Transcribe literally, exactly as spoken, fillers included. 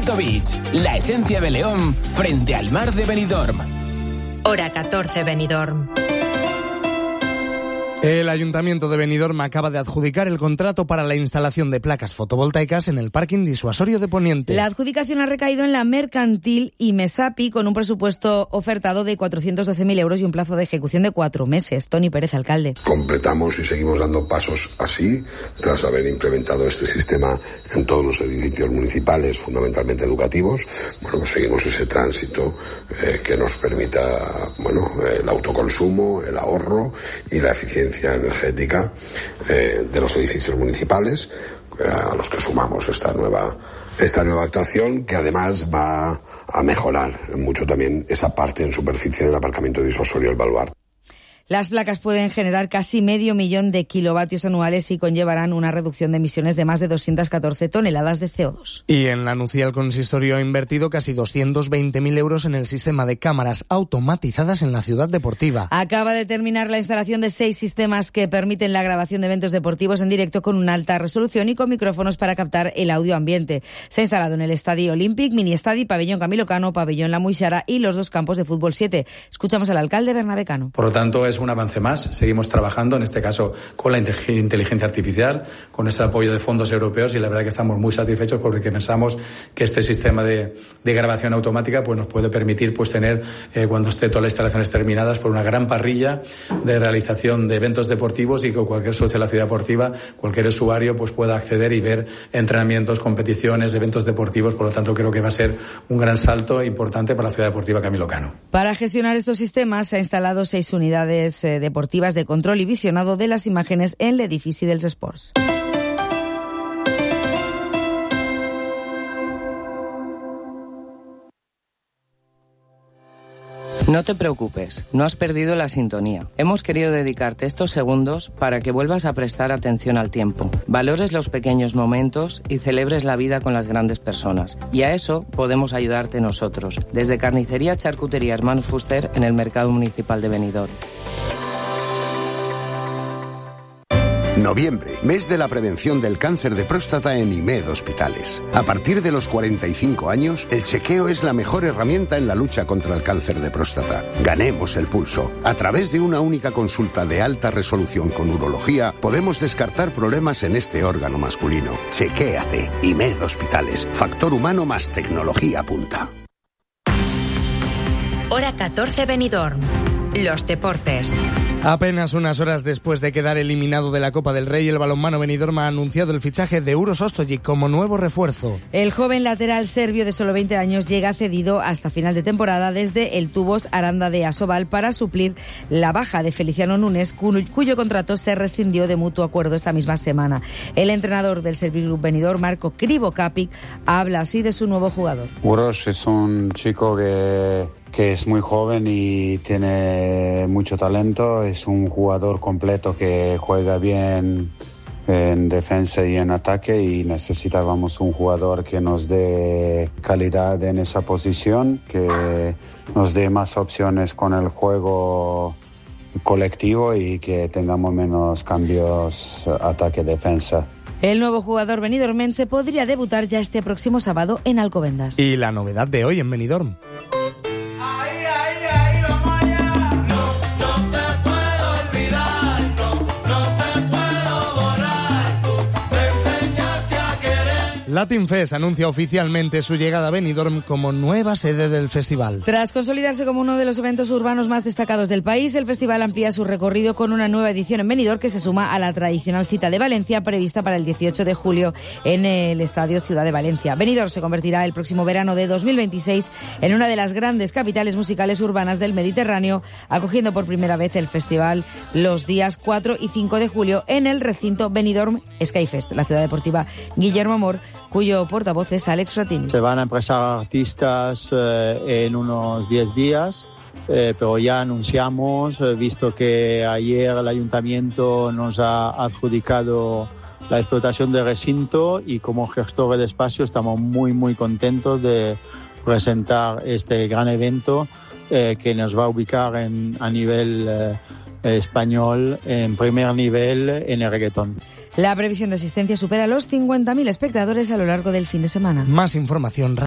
Quieto Beach, la esencia de León frente al mar de Benidorm. Hora catorce, Benidorm. El Ayuntamiento de Benidorm acaba de adjudicar el contrato para la instalación de placas fotovoltaicas en el parking disuasorio de Poniente. La adjudicación ha recaído en la Mercantil y Mesapi con un presupuesto ofertado de cuatrocientos doce mil euros y un plazo de ejecución de cuatro meses. Tony Pérez, alcalde. Completamos y seguimos dando pasos así tras haber implementado este sistema en todos los edificios municipales, fundamentalmente educativos. Bueno, pues seguimos ese tránsito eh, que nos permita, bueno, el autoconsumo, el ahorro y la eficiencia energética eh, de los edificios municipales, eh, a los que sumamos esta nueva esta nueva actuación, que además va a mejorar mucho también esa parte en superficie del aparcamiento disuasorio del Baluarte. Las placas pueden generar casi medio millón de kilovatios anuales y conllevarán una reducción de emisiones de más de doscientas catorce toneladas de C O dos. Y en la Nucía el consistorio ha invertido casi doscientos veinte mil euros en el sistema de cámaras automatizadas en la ciudad deportiva. Acaba de terminar la instalación de seis sistemas que permiten la grabación de eventos deportivos en directo con una alta resolución y con micrófonos para captar el audio ambiente. Se ha instalado en el Estadio Olímpic, Mini Estadi, Pabellón Camilo Cano, Pabellón La Muixara y los dos campos de fútbol siete. Escuchamos al alcalde Bernabé Cano. Por lo tanto, es un avance más. Seguimos trabajando, en este caso, con la inteligencia artificial, con ese apoyo de fondos europeos, y la verdad que estamos muy satisfechos porque pensamos que este sistema de, de grabación automática pues nos puede permitir pues tener, eh, cuando esté todas las instalaciones terminadas, por una gran parrilla de realización de eventos deportivos y que cualquier socio de la ciudad deportiva, cualquier usuario, pues pueda acceder y ver entrenamientos, competiciones, eventos deportivos. Por lo tanto, creo que va a ser un gran salto importante para la ciudad deportiva Camilo Cano. Para gestionar estos sistemas se ha instalado seis unidades eh, deportivas de control y visionado de las imágenes en el edificio dels Esports. No te preocupes, no has perdido la sintonía. Hemos querido dedicarte estos segundos para que vuelvas a prestar atención al tiempo, valores los pequeños momentos y celebres la vida con las grandes personas. Y a eso podemos ayudarte nosotros, desde Carnicería Charcutería Hermanos Fuster en el Mercado Municipal de Benidorm. Noviembre, mes de la prevención del cáncer de próstata en I M E D Hospitales. A partir de los cuarenta y cinco años, el chequeo es la mejor herramienta en la lucha contra el cáncer de próstata. Ganemos el pulso. A través de una única consulta de alta resolución con urología, podemos descartar problemas en este órgano masculino. Chequéate. I M E D Hospitales. Factor humano más tecnología punta. Hora catorce, Benidorm. Los deportes. Apenas unas horas después de quedar eliminado de la Copa del Rey, el balonmano Benidorm ha anunciado el fichaje de Uroš Ostojić como nuevo refuerzo. El joven lateral serbio de solo veinte años llega cedido hasta final de temporada desde el Tubos Aranda de Asobal para suplir la baja de Feliciano Núñez, cuyo contrato se rescindió de mutuo acuerdo esta misma semana. El entrenador del Servigroup Benidorm, Marco Krivokapic, habla así de su nuevo jugador. Uroš es un chico que... que es muy joven y tiene mucho talento, es un jugador completo que juega bien en defensa y en ataque, y necesitábamos un jugador que nos dé calidad en esa posición, que nos dé más opciones con el juego colectivo y que tengamos menos cambios ataque-defensa. El nuevo jugador benidormense podría debutar ya este próximo sábado en Alcobendas. Y la novedad de hoy en Benidorm. Latin Fest anuncia oficialmente su llegada a Benidorm como nueva sede del festival. Tras consolidarse como uno de los eventos urbanos más destacados del país, el festival amplía su recorrido con una nueva edición en Benidorm que se suma a la tradicional cita de Valencia prevista para el dieciocho de julio en el Estadio Ciudad de Valencia. Benidorm se convertirá el próximo verano de dos mil veintiséis en una de las grandes capitales musicales urbanas del Mediterráneo, acogiendo por primera vez el festival los días cuatro y cinco de julio en el recinto Benidorm Skyfest. La ciudad deportiva Guillermo Amor, cuyo portavoz es Alex Fratini. Se van a empezar artistas eh, en unos diez días, eh, pero ya anunciamos, eh, visto que ayer el ayuntamiento nos ha adjudicado la explotación del recinto, y como gestor de espacio estamos muy muy contentos de presentar este gran evento eh, que nos va a ubicar en, a nivel eh, español en primer nivel en el reggaetón. La previsión de asistencia supera los cincuenta mil espectadores a lo largo del fin de semana. Más información